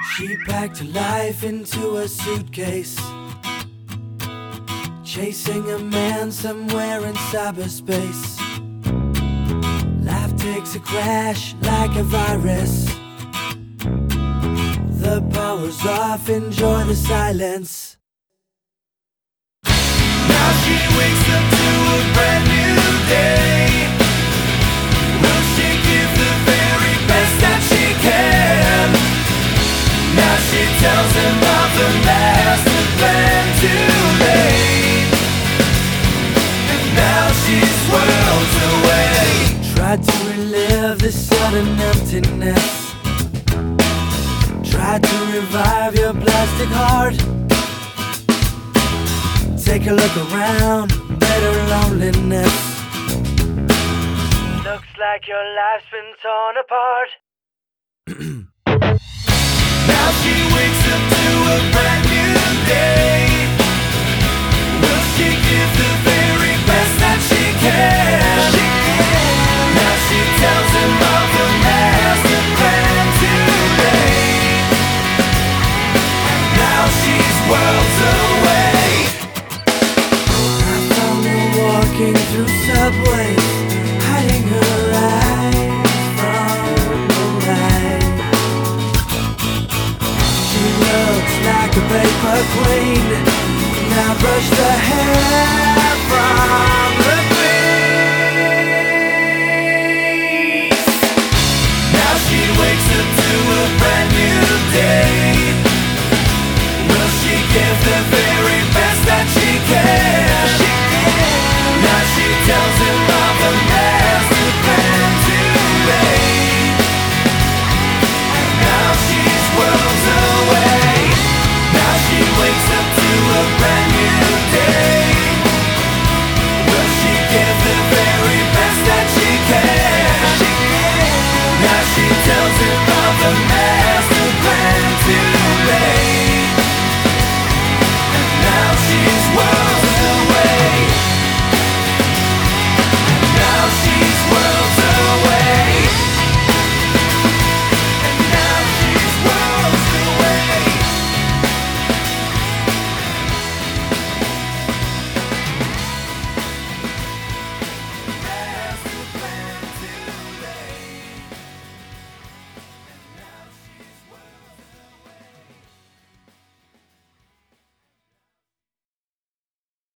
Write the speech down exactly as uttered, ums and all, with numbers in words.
She packed her life into a suitcase, chasing a man somewhere in cyberspace. Life takes a crash like a virus. The power's off, enjoy the silence. Now she wakes up to a brand new day. Will she give the very best that she can? Now she tells him of the master plan too late. And now she's worlds away. Tried to relive this sudden emptiness. Tried to revive your plastic heart. Take a look around, better loneliness. Looks like your life's been torn apart. Now she wakes up to a brand new day. Will she give the very best that she can? She can. Now she tells him of the master plan too late. And now she's worlds away. I found her walking through subways, hiding her eyes from the light. She looks like a paper queen. Now brush the hair from